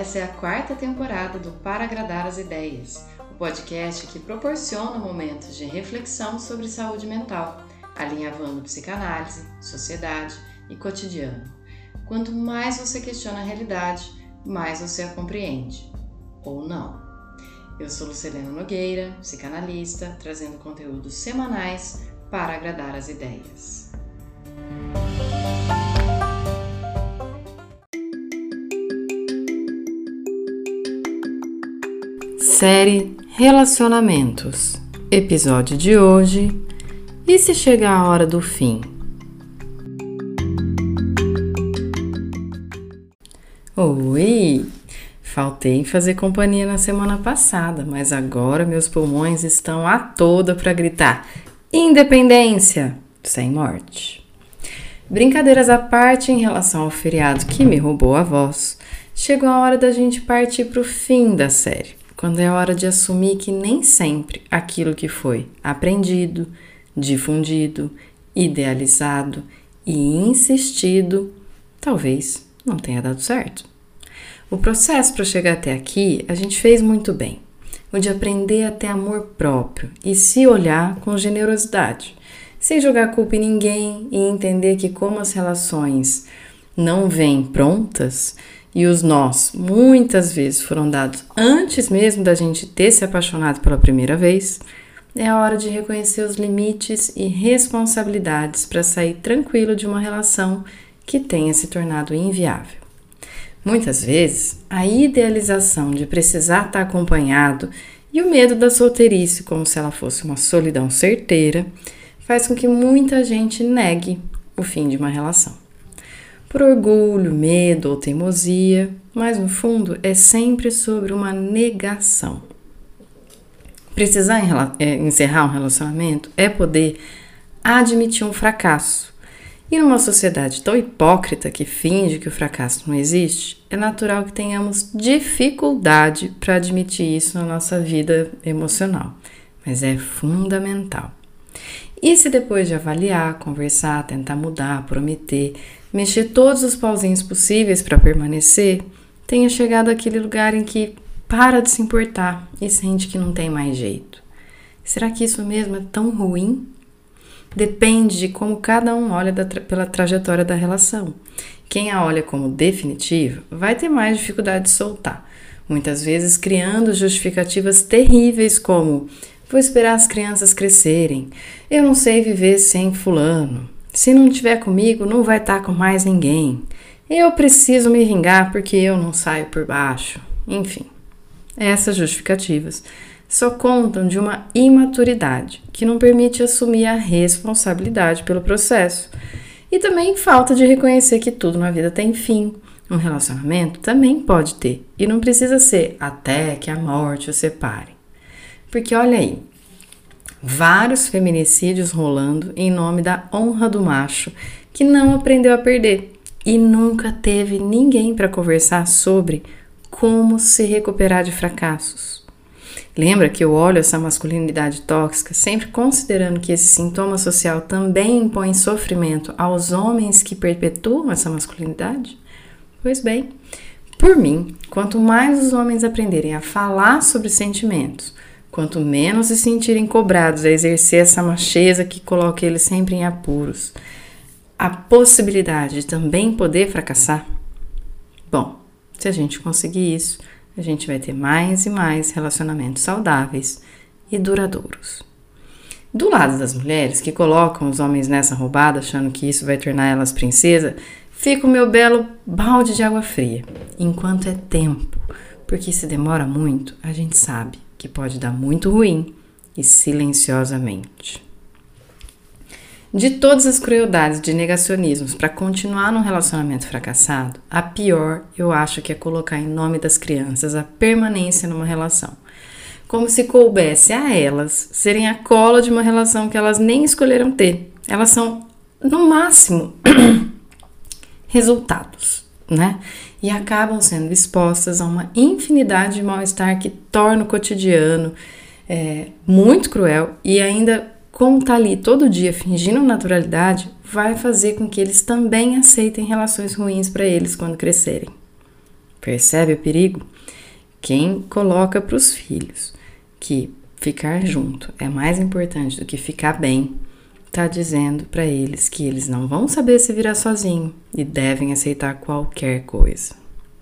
Essa é a 4ª temporada do Para Agradar as Ideias, o podcast que proporciona momentos de reflexão sobre saúde mental, alinhavando psicanálise, sociedade e cotidiano. Quanto mais você questiona a realidade, mais você a compreende. Ou não. Eu sou Lucilena Nogueira, psicanalista, trazendo conteúdos semanais para agradar as ideias. Série Relacionamentos. Episódio de hoje: e se chegar a hora do fim? Oi! Faltei em fazer companhia na semana passada, mas agora meus pulmões estão a toda para gritar: independência sem morte. Brincadeiras à parte em relação ao feriado que me roubou a voz, chegou a hora da gente partir para o fim da série, quando é hora de assumir que nem sempre aquilo que foi aprendido, difundido, idealizado e insistido, talvez não tenha dado certo. O processo para chegar até aqui a gente fez muito bem, o de aprender a ter amor próprio e se olhar com generosidade, sem jogar culpa em ninguém e entender que como as relações não vêm prontas e os nós muitas vezes foram dados antes mesmo da gente ter se apaixonado pela primeira vez, é a hora de reconhecer os limites e responsabilidades para sair tranquilo de uma relação que tenha se tornado inviável. Muitas vezes, a idealização de precisar estar acompanhado e o medo da solteirice, como se ela fosse uma solidão certeira, faz com que muita gente negue o fim de uma relação. Por orgulho, medo ou teimosia, mas no fundo é sempre sobre uma negação. Precisar encerrar um relacionamento é poder admitir um fracasso. E numa sociedade tão hipócrita que finge que o fracasso não existe, é natural que tenhamos dificuldade para admitir isso na nossa vida emocional, mas é fundamental. E se depois de avaliar, conversar, tentar mudar, prometer, mexer todos os pauzinhos possíveis para permanecer, tenha chegado àquele lugar em que para de se importar e sente que não tem mais jeito? Será que isso mesmo é tão ruim? Depende de como cada um olha pela trajetória da relação. Quem a olha como definitiva vai ter mais dificuldade de soltar, muitas vezes criando justificativas terríveis como: vou esperar as crianças crescerem, eu não sei viver sem fulano, se não estiver comigo não vai estar com mais ninguém, eu preciso me vingar porque eu não saio por baixo. Enfim, essas justificativas só contam de uma imaturidade que não permite assumir a responsabilidade pelo processo. E também falta de reconhecer que tudo na vida tem fim. Um relacionamento também pode ter, e não precisa ser até que a morte o separe. Porque olha aí, vários feminicídios rolando em nome da honra do macho que não aprendeu a perder e nunca teve ninguém para conversar sobre como se recuperar de fracassos. Lembra que eu olho essa masculinidade tóxica sempre considerando que esse sintoma social também impõe sofrimento aos homens que perpetuam essa masculinidade? Pois bem, por mim, quanto mais os homens aprenderem a falar sobre sentimentos, quanto menos se sentirem cobrados a exercer essa macheza que coloca eles sempre em apuros, a possibilidade de também poder fracassar? Bom, se a gente conseguir isso, a gente vai ter mais e mais relacionamentos saudáveis e duradouros. Do lado das mulheres que colocam os homens nessa roubada, achando que isso vai tornar elas princesa, fica o meu belo balde de água fria, enquanto é tempo, porque se demora muito, a gente sabe que pode dar muito ruim e silenciosamente. De todas as crueldades de negacionismos para continuar num relacionamento fracassado, a pior eu acho que é colocar em nome das crianças a permanência numa relação. Como se coubesse a elas serem a cola de uma relação que elas nem escolheram ter. Elas são, no máximo, resultados, né? E acabam sendo expostas a uma infinidade de mal-estar que torna o cotidiano muito cruel e ainda, como tá ali todo dia fingindo naturalidade, vai fazer com que eles também aceitem relações ruins para eles quando crescerem. Percebe o perigo? Quem coloca para os filhos que ficar junto é mais importante do que ficar bem, tá dizendo para eles que eles não vão saber se virar sozinho e devem aceitar qualquer coisa.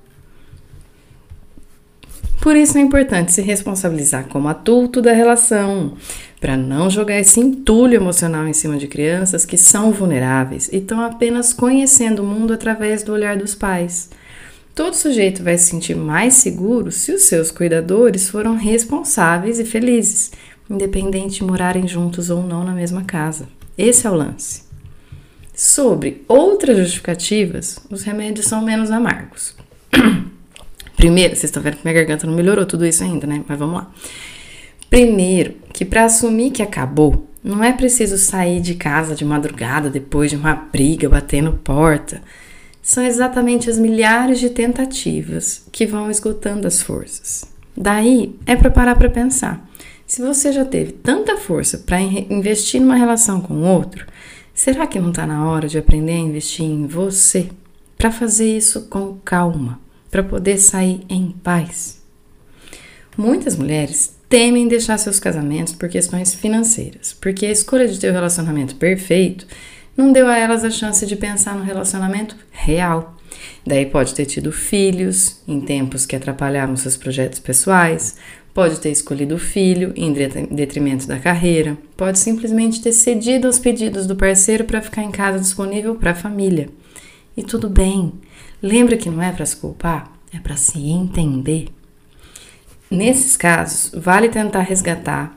Por isso é importante se responsabilizar como adulto da relação, para não jogar esse entulho emocional em cima de crianças que são vulneráveis e estão apenas conhecendo o mundo através do olhar dos pais. Todo sujeito vai se sentir mais seguro se os seus cuidadores foram responsáveis e felizes, independente de morarem juntos ou não na mesma casa. Esse é o lance. Sobre outras justificativas, os remédios são menos amargos. Primeiro, vocês estão vendo que minha garganta não melhorou tudo isso ainda, né? Mas vamos lá. Primeiro, que para assumir que acabou, não é preciso sair de casa de madrugada depois de uma briga, batendo porta. São exatamente as milhares de tentativas que vão esgotando as forças. Daí, é para parar para pensar. Se você já teve tanta força para investir numa relação com outro, será que não está na hora de aprender a investir em você? Para fazer isso com calma, para poder sair em paz. Muitas mulheres temem deixar seus casamentos por questões financeiras, porque a escolha de ter o relacionamento perfeito não deu a elas a chance de pensar no relacionamento real. Daí pode ter tido filhos em tempos que atrapalharam seus projetos pessoais, pode ter escolhido o filho em detrimento da carreira, pode simplesmente ter cedido aos pedidos do parceiro para ficar em casa disponível para a família. E tudo bem. Lembra que não é para se culpar, é para se entender. Nesses casos, vale tentar resgatar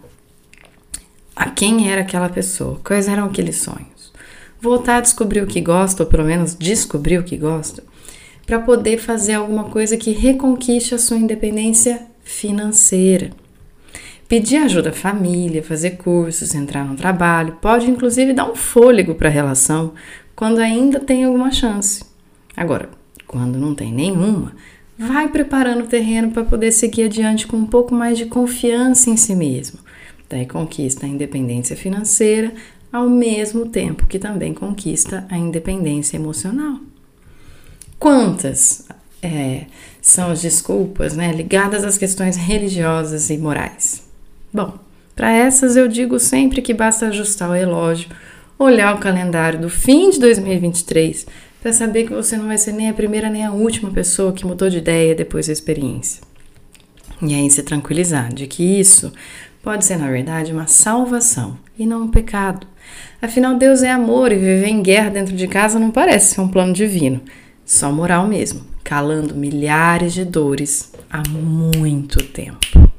a quem era aquela pessoa, quais eram aqueles sonhos. Voltar a descobrir o que gosta, ou pelo menos descobrir o que gosta, para poder fazer alguma coisa que reconquiste a sua independência financeira. Pedir ajuda à família, fazer cursos, entrar no trabalho, pode inclusive dar um fôlego para a relação quando ainda tem alguma chance. Agora, quando não tem nenhuma, vai preparando o terreno para poder seguir adiante com um pouco mais de confiança em si mesmo. Daí conquista a independência financeira, ao mesmo tempo que também conquista a independência emocional. Quantas são as desculpas, ligadas às questões religiosas e morais? Bom, para essas eu digo sempre que basta ajustar o relógio, olhar o calendário do fim de 2023 para saber que você não vai ser nem a primeira nem a última pessoa que mudou de ideia depois da experiência. E aí se tranquilizar de que isso pode ser, na verdade, uma salvação e não um pecado. Afinal, Deus é amor e viver em guerra dentro de casa não parece ser um plano divino. Só moral mesmo, calando milhares de dores há muito tempo.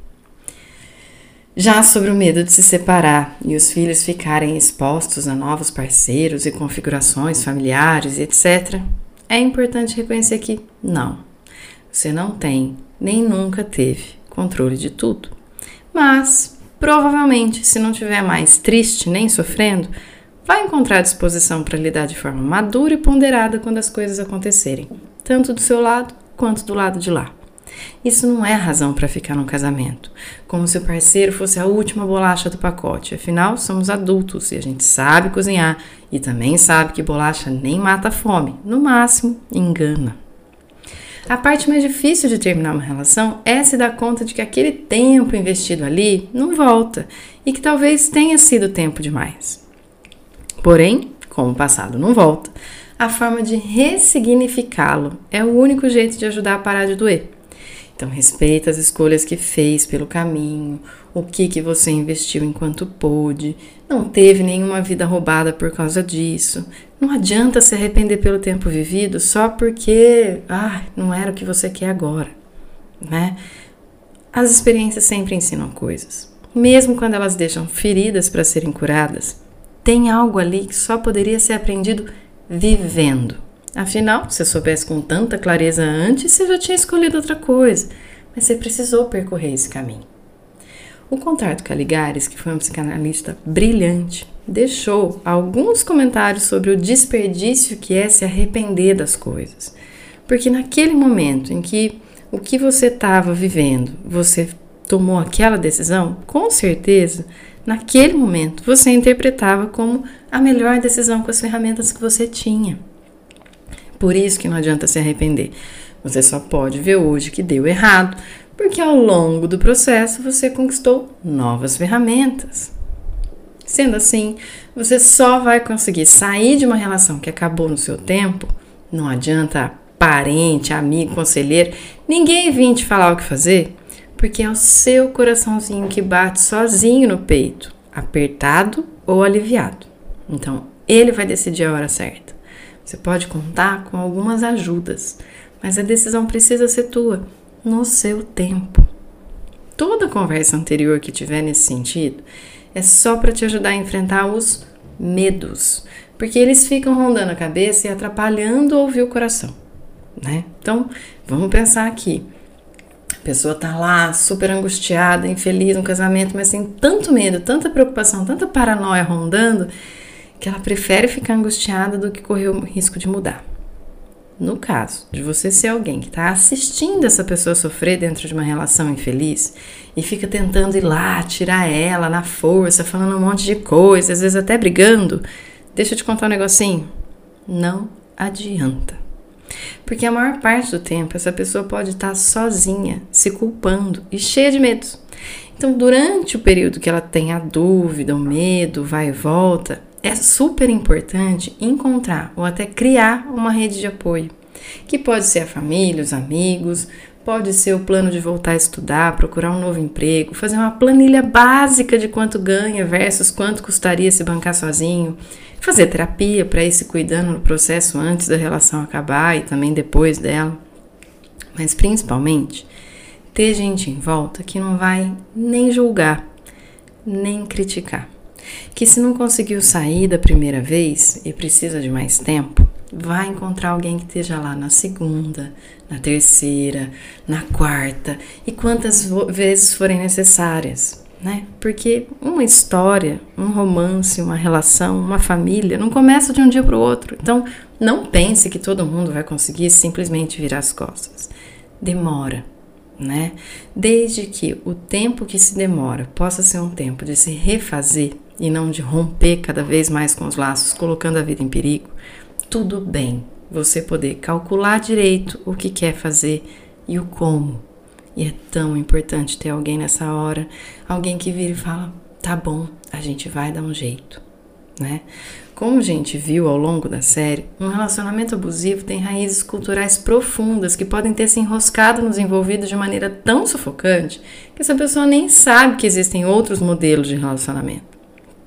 Já sobre o medo de se separar e os filhos ficarem expostos a novos parceiros e configurações familiares, etc., é importante reconhecer que não, você não tem, nem nunca teve controle de tudo. Mas, provavelmente, se não estiver mais triste nem sofrendo, vai encontrar disposição para lidar de forma madura e ponderada quando as coisas acontecerem, tanto do seu lado quanto do lado de lá. Isso não é razão para ficar num casamento, como se o parceiro fosse a última bolacha do pacote. Afinal, somos adultos e a gente sabe cozinhar e também sabe que bolacha nem mata a fome, no máximo engana. A parte mais difícil de terminar uma relação é se dar conta de que aquele tempo investido ali não volta e que talvez tenha sido tempo demais. Porém, como o passado não volta, a forma de ressignificá-lo é o único jeito de ajudar a parar de doer. Então, respeita as escolhas que fez pelo caminho, o que você investiu enquanto pôde, não teve nenhuma vida roubada por causa disso. Não adianta se arrepender pelo tempo vivido só porque não era o que você quer agora, né? As experiências sempre ensinam coisas, mesmo quando elas deixam feridas para serem curadas. Tem algo ali que só poderia ser aprendido vivendo. Afinal, se eu soubesse com tanta clareza antes, você já tinha escolhido outra coisa, mas você precisou percorrer esse caminho. O Contardo Caligares, que foi um psicanalista brilhante, deixou alguns comentários sobre o desperdício que é se arrepender das coisas. Porque naquele momento em que o que você estava vivendo, você tomou aquela decisão, com certeza, naquele momento, você interpretava como a melhor decisão com as ferramentas que você tinha. Por isso que não adianta se arrepender. Você só pode ver hoje que deu errado, porque ao longo do processo você conquistou novas ferramentas. Sendo assim, você só vai conseguir sair de uma relação que acabou no seu tempo. Não adianta parente, amigo, conselheiro, ninguém vir te falar o que fazer, porque é o seu coraçãozinho que bate sozinho no peito, apertado ou aliviado. Então, ele vai decidir a hora certa. Você pode contar com algumas ajudas, mas a decisão precisa ser tua, no seu tempo. Toda conversa anterior que tiver nesse sentido é só para te ajudar a enfrentar os medos, porque eles ficam rondando a cabeça e atrapalhando ouvir o coração, né? Então, vamos pensar aqui. A pessoa tá lá super angustiada, infeliz no casamento, mas tem tanto medo, tanta preocupação, tanta paranoia rondando, que ela prefere ficar angustiada do que correr o risco de mudar. No caso de você ser alguém que está assistindo essa pessoa sofrer dentro de uma relação infeliz e fica tentando ir lá, tirar ela na força, falando um monte de coisa, às vezes até brigando, deixa eu te contar um negocinho. Não adianta. Porque a maior parte do tempo essa pessoa pode estar sozinha, se culpando e cheia de medos. Então, durante o período que ela tem a dúvida, o medo, vai e volta, é super importante encontrar ou até criar uma rede de apoio, que pode ser a família, os amigos, pode ser o plano de voltar a estudar, procurar um novo emprego, fazer uma planilha básica de quanto ganha versus quanto custaria se bancar sozinho, fazer terapia para ir se cuidando no processo antes da relação acabar e também depois dela. Mas principalmente, ter gente em volta que não vai nem julgar, nem criticar. Que se não conseguiu sair da primeira vez e precisa de mais tempo, vai encontrar alguém que esteja lá na segunda, na terceira, na quarta e quantas vezes forem necessárias, né? Porque uma história, um romance, uma relação, uma família não começa de um dia para o outro. Então, não pense que todo mundo vai conseguir simplesmente virar as costas. Demora, né? Desde que o tempo que se demora possa ser um tempo de se refazer e não de romper cada vez mais com os laços, colocando a vida em perigo, tudo bem você poder calcular direito o que quer fazer e o como. E é tão importante ter alguém nessa hora, alguém que vira e fala, tá bom, a gente vai dar um jeito, né? Como a gente viu ao longo da série, um relacionamento abusivo tem raízes culturais profundas que podem ter se enroscado nos envolvidos de maneira tão sufocante que essa pessoa nem sabe que existem outros modelos de relacionamento.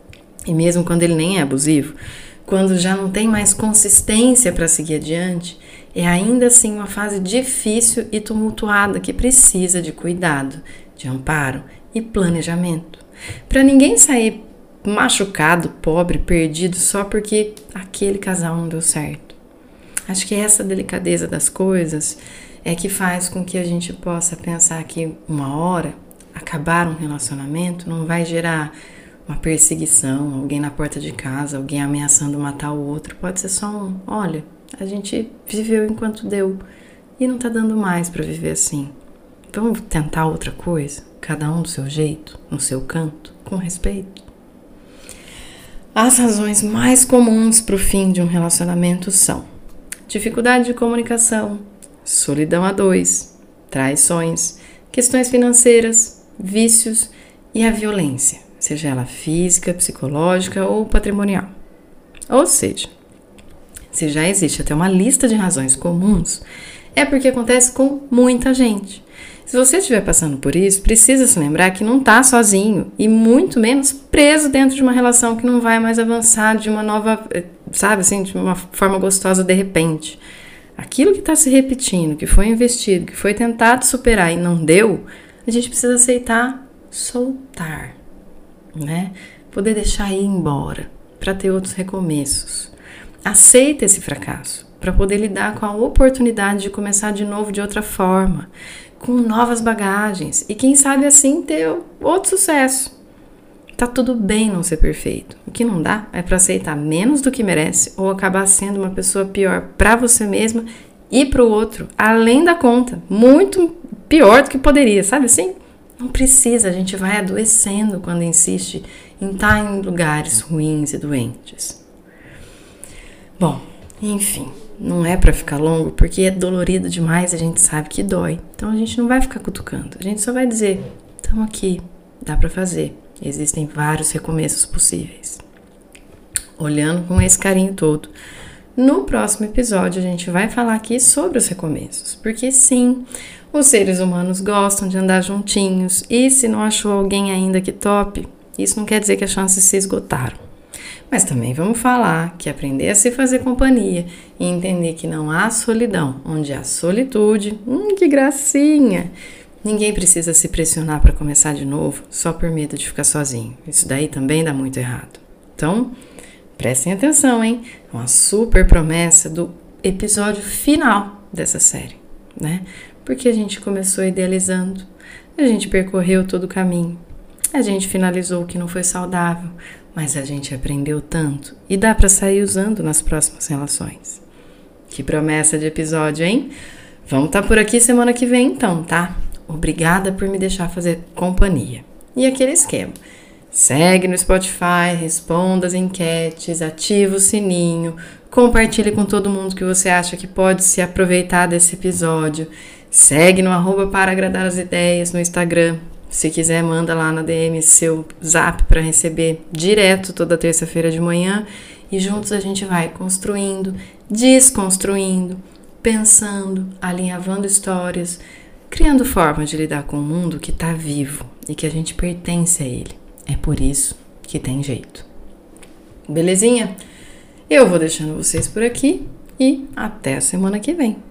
E mesmo quando ele nem é abusivo, quando já não tem mais consistência para seguir adiante, é ainda assim uma fase difícil e tumultuada que precisa de cuidado, de amparo e planejamento. Para ninguém sair machucado, pobre, perdido só porque aquele casal não deu certo. Acho que essa delicadeza das coisas é que faz com que a gente possa pensar que uma hora acabar um relacionamento não vai gerar uma perseguição, alguém na porta de casa, alguém ameaçando matar o outro. Pode ser só um, olha, a gente viveu enquanto deu e não tá dando mais para viver assim. Vamos tentar outra coisa? Cada um do seu jeito, no seu canto, com respeito. As razões mais comuns para o fim de um relacionamento são dificuldade de comunicação, solidão a dois, traições, questões financeiras, vícios e a violência, seja ela física, psicológica ou patrimonial. Ou seja, se já existe até uma lista de razões comuns, é porque acontece com muita gente. Se você estiver passando por isso, precisa se lembrar que não está sozinho e muito menos preso dentro de uma relação que não vai mais avançar de uma nova, sabe assim, de uma forma gostosa de repente. Aquilo que está se repetindo, que foi investido, que foi tentado superar e não deu, a gente precisa aceitar, soltar, né? Poder deixar ir embora para ter outros recomeços. Aceita esse fracasso para poder lidar com a oportunidade de começar de novo de outra forma, com novas bagagens e quem sabe assim ter outro sucesso. Tá tudo bem não ser perfeito. O que não dá é para aceitar menos do que merece ou acabar sendo uma pessoa pior para você mesma e para o outro, além da conta, muito pior do que poderia, sabe assim? Não precisa, a gente vai adoecendo quando insiste em estar em lugares ruins e doentes. Bom, enfim, não é pra ficar longo, porque é dolorido demais, a gente sabe que dói. Então a gente não vai ficar cutucando, a gente só vai dizer, estamos aqui, dá pra fazer. Existem vários recomeços possíveis. Olhando com esse carinho todo. No próximo episódio a gente vai falar aqui sobre os recomeços, porque sim, os seres humanos gostam de andar juntinhos e se não achou alguém ainda que tope, isso não quer dizer que as chances se esgotaram. Mas também vamos falar que aprender a se fazer companhia e entender que não há solidão, onde há solitude, que gracinha! Ninguém precisa se pressionar para começar de novo só por medo de ficar sozinho. Isso daí também dá muito errado. Então, prestem atenção, hein? É uma super promessa do episódio final dessa série, né? Porque a gente começou idealizando, a gente percorreu todo o caminho, a gente finalizou o que não foi saudável, mas a gente aprendeu tanto e dá para sair usando nas próximas relações. Que promessa de episódio, hein? Vamos estar por aqui semana que vem então, tá? Obrigada por me deixar fazer companhia. E aquele esquema. Segue no Spotify, responda as enquetes, ativa o sininho, compartilhe com todo mundo que você acha que pode se aproveitar desse episódio. Segue no @paraagradar-as-ideias no Instagram. Se quiser, manda lá na DM seu zap para receber direto toda terça-feira de manhã. E juntos a gente vai construindo, desconstruindo, pensando, alinhavando histórias, criando formas de lidar com o mundo que está vivo e que a gente pertence a ele. É por isso que tem jeito. Belezinha? Eu vou deixando vocês por aqui e até a semana que vem.